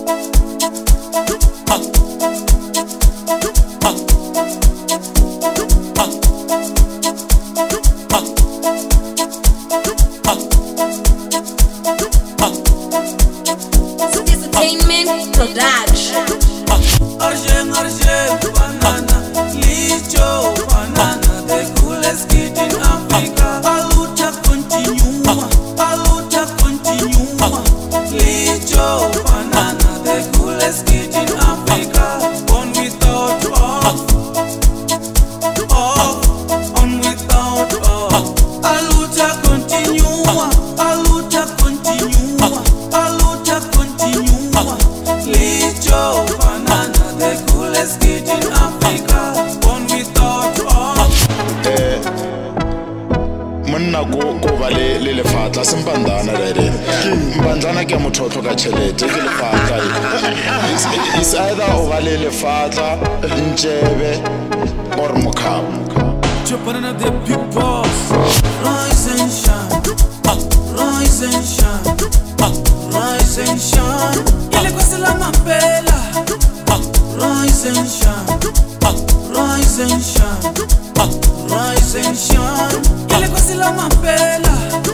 It's either ovalele fatla, njebe, or mukhabu. Banana the big boss. Rise and shine, rise and shine, rise and shine. Ile kwasi la mapela. Rise and shine, rise and shine, rise and shine. Ile kwasi la mapela.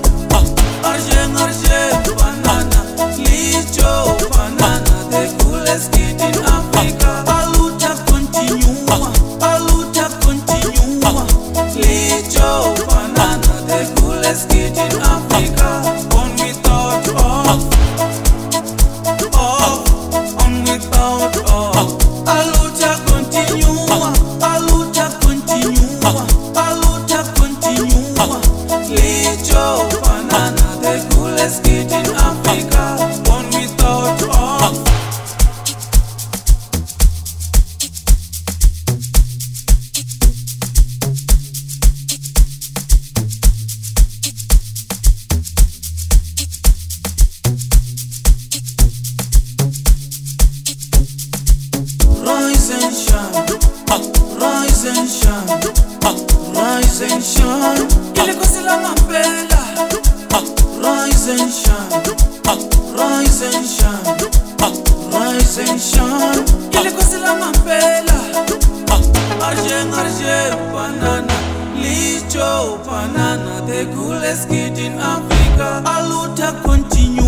Arje banana, licho banana, the coolest kid in Africa. Aluta continua, aluta continua. Licho banana, the coolest kid in Africa. On without off, on without off. Aluta continua, aluta continua, aluta continua. Licho banana, the coolest kid in Africa. On without off. Rise and shine, rise and shine, rise and shine. Ile kwasi la mapela. Rise and shine, rise and shine, rise and shine. Ile kwasi la mapela. Arje banana, licho banana, the coolest kid in Africa. Aluta continue.